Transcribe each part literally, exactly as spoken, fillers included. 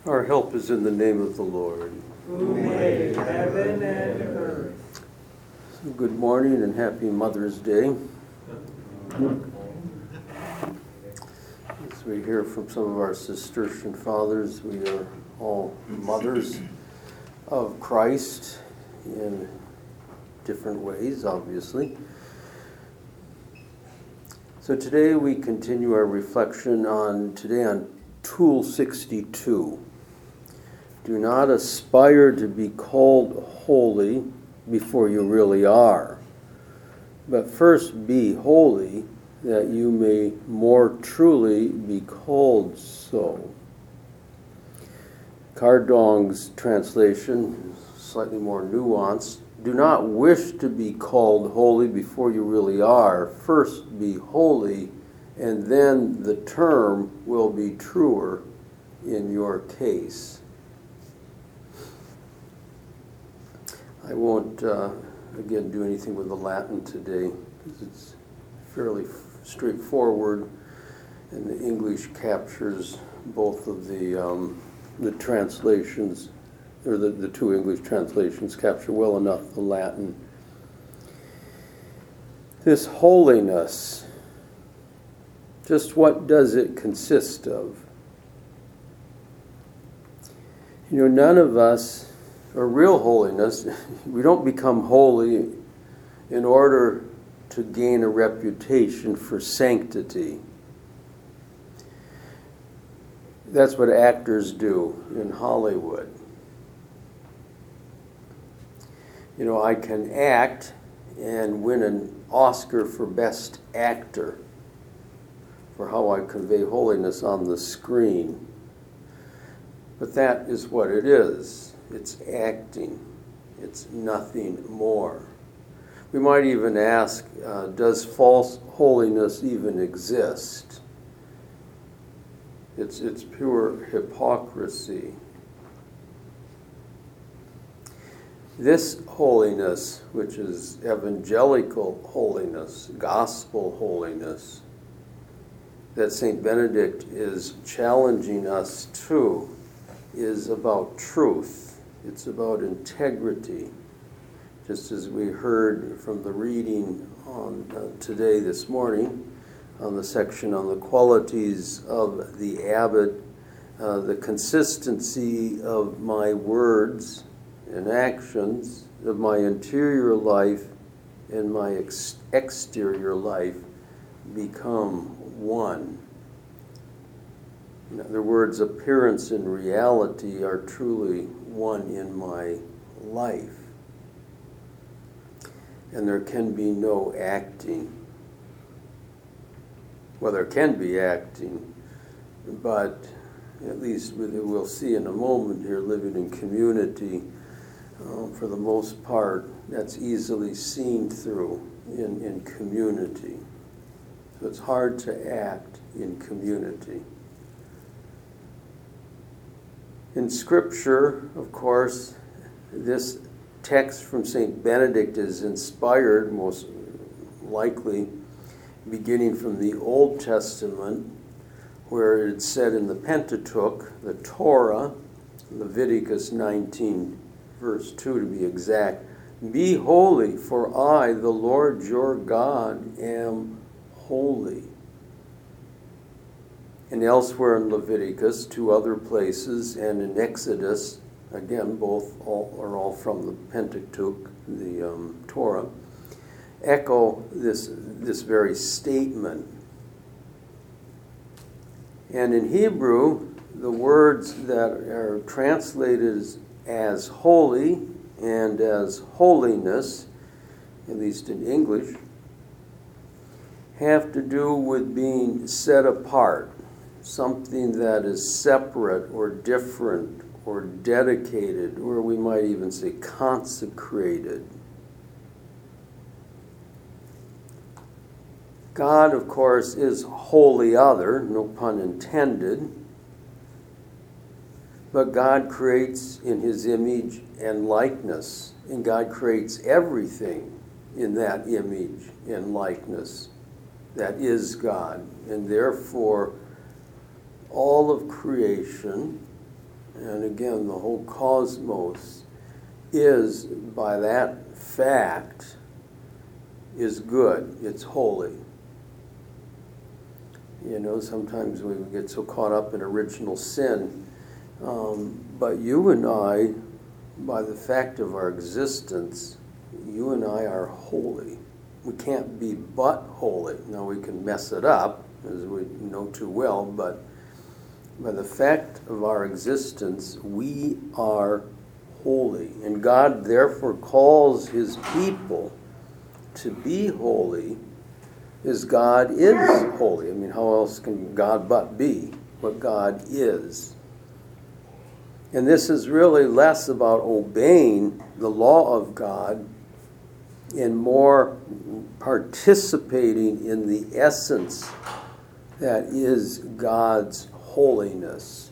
Our help is in the name of the Lord, who made heaven and earth. So good morning and happy Mother's Day. As we hear from some of our Cistercian fathers, we are all mothers of Christ in different ways, obviously. So today we continue our reflection on today on Tool sixty-two. Do not aspire to be called holy before you really are, but first be holy that you may more truly be called so. Cardong's translation is slightly more nuanced. Do not wish to be called holy before you really are. First be holy, and then the term will be truer in your case. I won't, uh, again, do anything with the Latin today, because it's fairly straightforward, and the English captures both of the um, the translations, or the, the two English translations capture well enough the Latin. This holiness, just what does it consist of? You know, none of us, or real holiness, we don't become holy in order to gain a reputation for sanctity. That's what actors do in Hollywood. You know, I can act and win an Oscar for Best Actor for how I convey holiness on the screen. But that is what it is. It's acting. It's nothing more. We might even ask, uh, does false holiness even exist? It's, it's pure hypocrisy. This holiness, which is evangelical holiness, gospel holiness, that Saint Benedict is challenging us to, is about truth. It's about integrity. Just as we heard from the reading on uh, today, this morning, on the section on the qualities of the abbot, uh, the consistency of my words and actions, of my interior life and my ex- exterior life become one. In other words, appearance and reality are truly one in my life. And there can be no acting. Well, there can be acting, but at least we'll see in a moment here, living in community, um, for the most part, that's easily seen through in, in community. So it's hard to act in community. In Scripture, of course, this text from Saint Benedict is inspired, most likely, beginning from the Old Testament, where it's said in the Pentateuch, the Torah, Leviticus nineteen, verse two to be exact, "Be holy, for I, the Lord your God, am holy." And elsewhere in Leviticus, two other places, and in Exodus, again, both all, are all from the Pentateuch, the um, Torah, echo this, this very statement. And in Hebrew, the words that are translated as holy and as holiness, at least in English, have to do with being set apart. Something that is separate or different or dedicated, or we might even say consecrated. God, of course, is wholly other, no pun intended, but God creates in his image and likeness, and God creates everything in that image and likeness that is God, and therefore all of creation And again, the whole cosmos is, by that fact, is good. It's holy. You know, sometimes we get so caught up in original sin. Um, but you and I, by the fact of our existence, you and I are holy. We can't be but holy. Now, we can mess it up, as we know too well, but by the fact of our existence, we are holy. And God therefore calls his people to be holy, as God is holy. I mean, how else can God but be what God is? And this is really less about obeying the law of God and more participating in the essence that is God's holiness.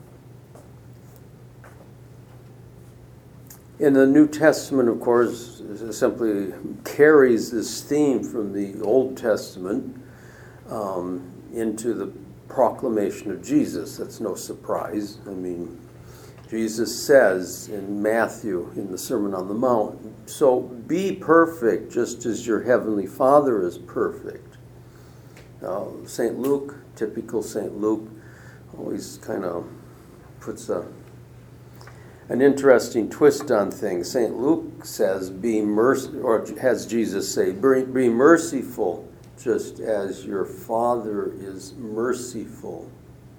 In the New Testament, of course, simply carries this theme from the Old Testament um, into the proclamation of Jesus. That's no surprise. I mean, Jesus says in Matthew, in the Sermon on the Mount, so be perfect just as your heavenly Father is perfect. Now, Saint Luke, typical Saint Luke, always kind of puts a an interesting twist on things. Saint Luke says, be merc- or has Jesus say, be merciful just as your Father is merciful.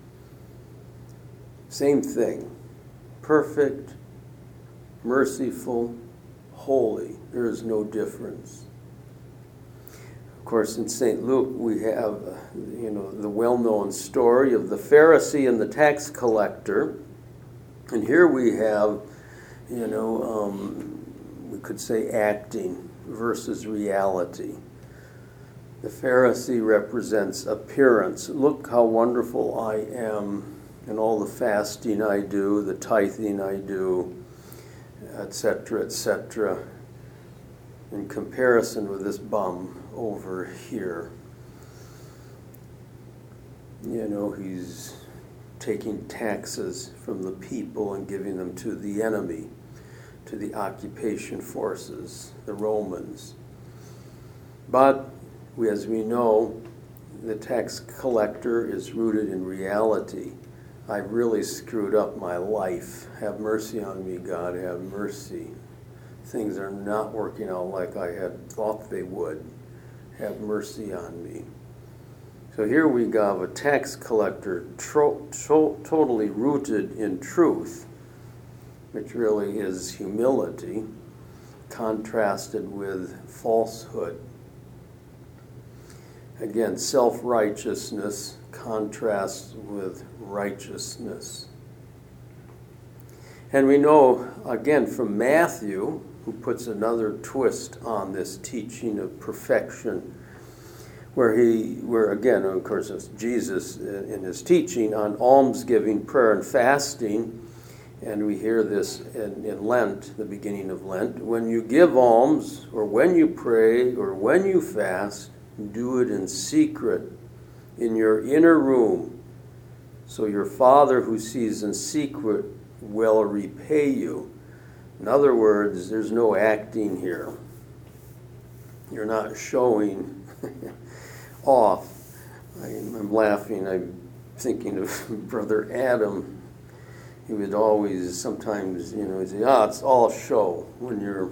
Same thing. Perfect, merciful, holy. There is no difference. Of course, in Saint Luke, we have, you know, the well-known story of the Pharisee and the tax collector. And here we have, you know, um, we could say acting versus reality. The Pharisee represents appearance. Look how wonderful I am, and all the fasting I do, the tithing I do, et cetera, et cetera, in comparison with this bum over here. You know, he's taking taxes from the people and giving them to the enemy, to the occupation forces, the Romans. But, we, as we know, the tax collector is rooted in reality. I've really screwed up my life. Have mercy on me, God, have mercy. Things are not working out like I had thought they would. Have mercy on me. So here we have a tax collector tro- tro- totally rooted in truth, which really is humility, contrasted with falsehood. Again, self-righteousness contrasts with righteousness. And we know, again, from Matthew, who puts another twist on this teaching of perfection, where he, where again, of course, it's Jesus in his teaching on almsgiving, prayer, and fasting. And we hear this in, in Lent, the beginning of Lent. When you give alms, or when you pray, or when you fast, do it in secret, in your inner room, so your Father who sees in secret will repay you. In other words, there's no acting here. You're not showing off. I, I'm laughing. I'm thinking of Brother Adam. He would always, sometimes, you know, he'd say, ah, it's all show. When you're,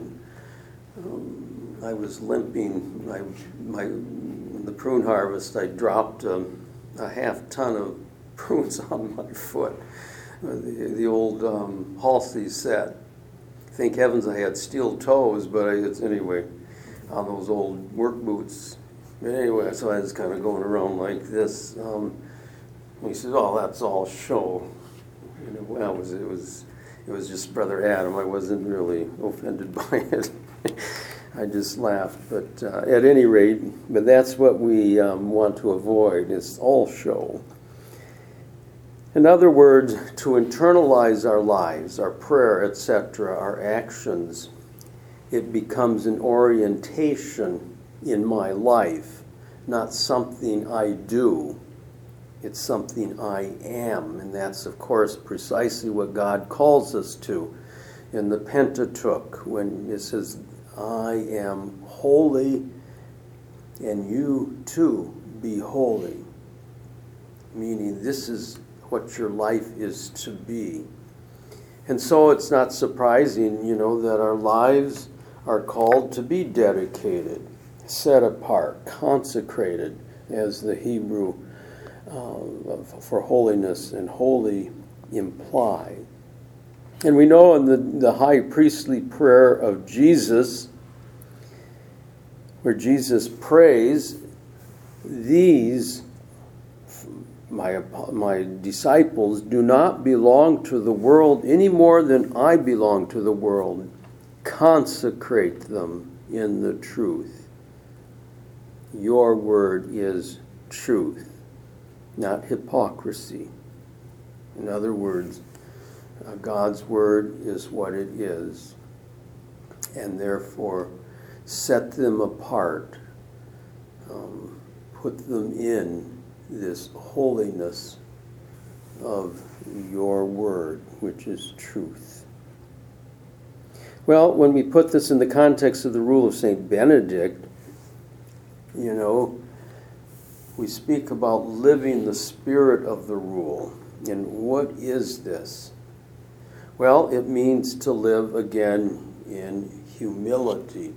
um, I was limping. I, my, in the prune harvest, I dropped um, a half ton of prunes on my foot. The, the old um, Halsey set. Thank heavens I had steel toes, but I, it's anyway, on those old work boots. But anyway, so I was kind of going around like this. Um, he said, "Oh, that's all show." And it, well, it was it was it was just Brother Adam. I wasn't really offended by it. I just laughed. But uh, at any rate, but that's what we um, want to avoid. It's all show. In other words, to internalize our lives, our prayer, et cetera, our actions, it becomes an orientation in my life, not something I do. It's something I am, and that's, of course, precisely what God calls us to in the Pentateuch, when it says, I am holy, and you too be holy. Meaning, this is what your life is to be. And so it's not surprising, you know, that our lives are called to be dedicated, set apart, consecrated, as the Hebrew uh, for holiness and holy imply. And we know in the, the high priestly prayer of Jesus, where Jesus prays, these, my, my disciples, do not belong to the world any more than I belong to the world. Consecrate them in the truth. Your word is truth, not hypocrisy. In other words, uh, God's word is what it is, and therefore set them apart, um, put them in this holiness of your word, which is truth. Well, when we put this in the context of the rule of Saint Benedict, you know, we speak about living the spirit of the rule. And what is this? Well, it means to live again in humility.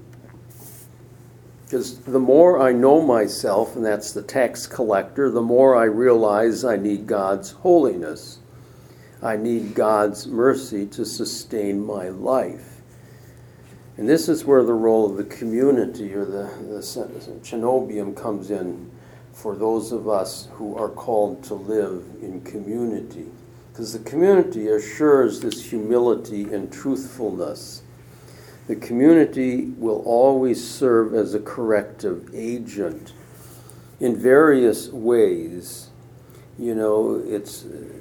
Because the more I know myself, and that's the tax collector, the more I realize I need God's holiness. I need God's mercy to sustain my life. And this is where the role of the community or the, the cenobium comes in for those of us who are called to live in community. Because the community assures this humility and truthfulness. The community will always serve as a corrective agent in various ways. You know, it's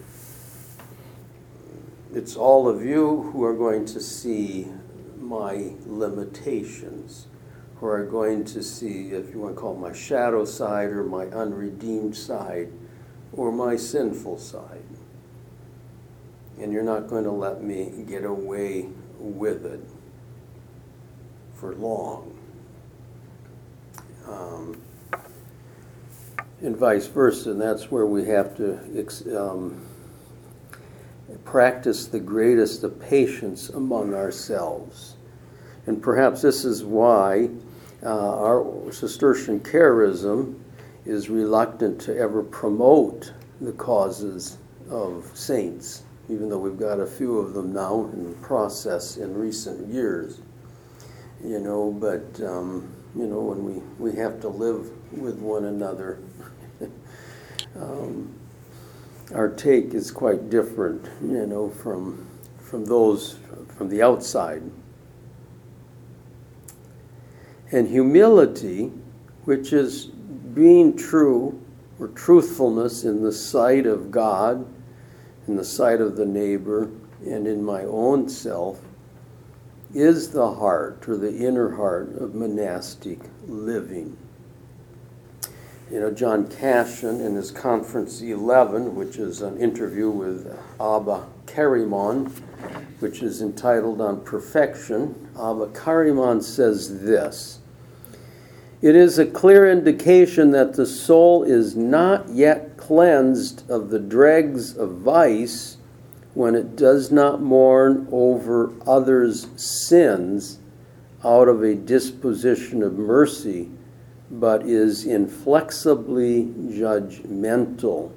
it's all of you who are going to see my limitations, who are going to see, if you want to call it my shadow side or my unredeemed side or my sinful side. And you're not going to let me get away with it for long. Um, and vice versa, and that's where we have to um, practice the greatest of patience among ourselves. And perhaps this is why uh, our Cistercian charism is reluctant to ever promote the causes of saints, even though we've got a few of them now in the process in recent years. You know, but, um, you know, when we, we have to live with one another, um, our take is quite different, you know, from from those from the outside. And humility, which is being true or truthfulness in the sight of God, in the sight of the neighbor, and in my own self, is the heart or the inner heart of monastic living. You know, John Cassian in his Conference eleven, which is an interview with Abba Karimon, which is entitled On Perfection, Abba Karimon says this: "It is a clear indication that the soul is not yet cleansed of the dregs of vice when it does not mourn over others' sins out of a disposition of mercy, but is inflexibly judgmental."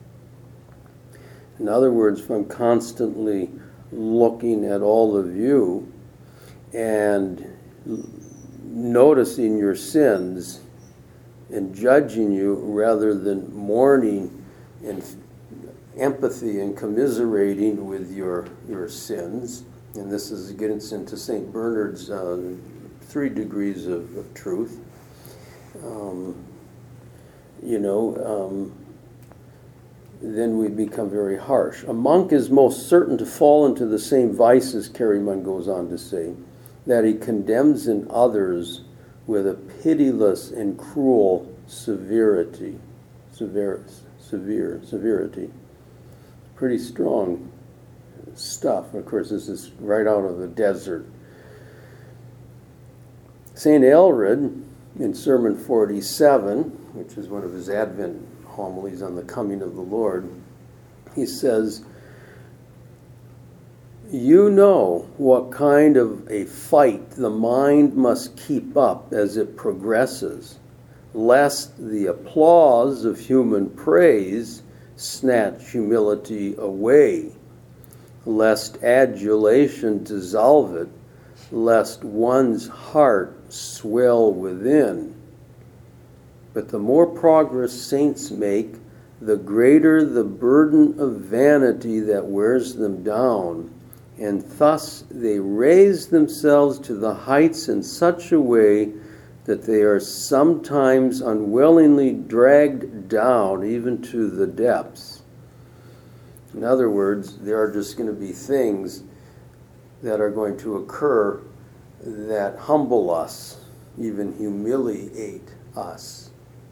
In other words, if I'm constantly looking at all of you and noticing your sins and judging you rather than mourning and empathy and commiserating with your your sins, and this is gets into Saint Bernard's uh, three degrees of, of truth. Um, you know, um, then we become very harsh. A monk is most certain to fall into the same vices, Karimon goes on to say, that he condemns in others with a pitiless and cruel severity. Sever- severe, severity. Pretty strong stuff. Of course, this is right out of the desert. Saint Aelred, in Sermon forty-seven, which is one of his Advent homilies on the coming of the Lord, he says, "You know what kind of a fight the mind must keep up as it progresses, lest the applause of human praise snatch humility away, lest adulation dissolve it, lest one's heart swell within. But the more progress saints make, the greater the burden of vanity that wears them down, and thus they raise themselves to the heights in such a way that they are sometimes unwillingly dragged down even to the depths." In other words, there are just going to be things that are going to occur that humble us, even humiliate us.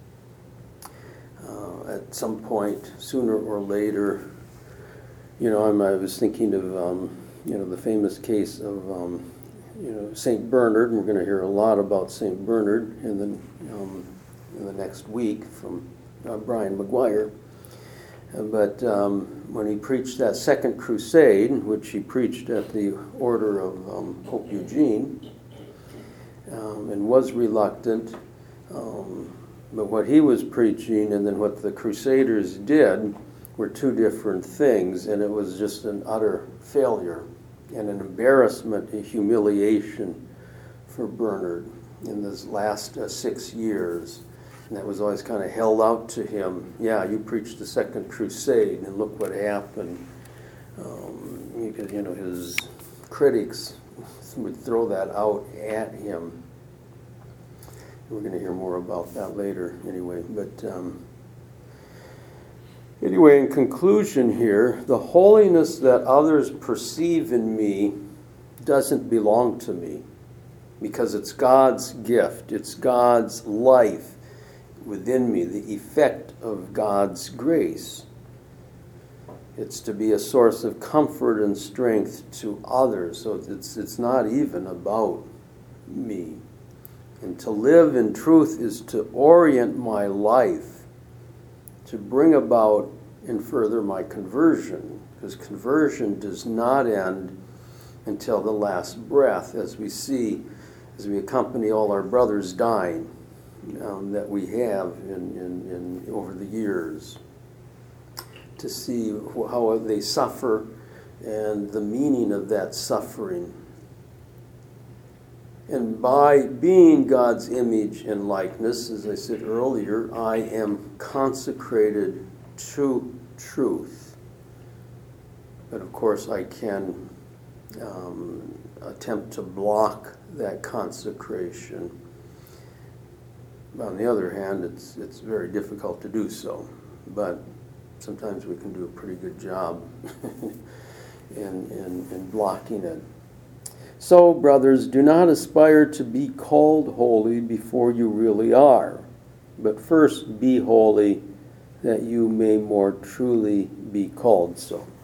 Uh, at some point, sooner or later, you know, I'm, I was thinking of, um, you know, the famous case of, um, you know, Saint Bernard, and we're going to hear a lot about Saint Bernard in the, um, in the next week from uh, Brian McGuire. Uh, but um, when he preached that Second Crusade, which he preached at the order of um, Pope Eugene, um, and was reluctant, um, but what he was preaching and then what the Crusaders did were two different things, and it was just an utter failure and an embarrassment, a humiliation for Bernard in this last uh, six years. And that was always kind of held out to him. Yeah, you preached the Second Crusade, and look what happened. Um, you, could, you know, his critics would throw that out at him. We're going to hear more about that later, anyway. But um, anyway, in conclusion here, the holiness that others perceive in me doesn't belong to me, because it's God's gift. It's God's life within me, the effect of God's grace. It's to be a source of comfort and strength to others. So it's it's not even about me. And to live in truth is to orient my life to bring about and further my conversion, because conversion does not end until the last breath, as we see as we accompany all our brothers dying um, that we have in, in, in over the years, to see how they suffer and the meaning of that suffering. And by being God's image and likeness, as I said earlier, I am consecrated to truth. But of course I can um, attempt to block that consecration. On the other hand, it's it's very difficult to do so. But sometimes we can do a pretty good job in, in, in blocking it. So, brothers, do not aspire to be called holy before you really are, but first be holy that you may more truly be called so.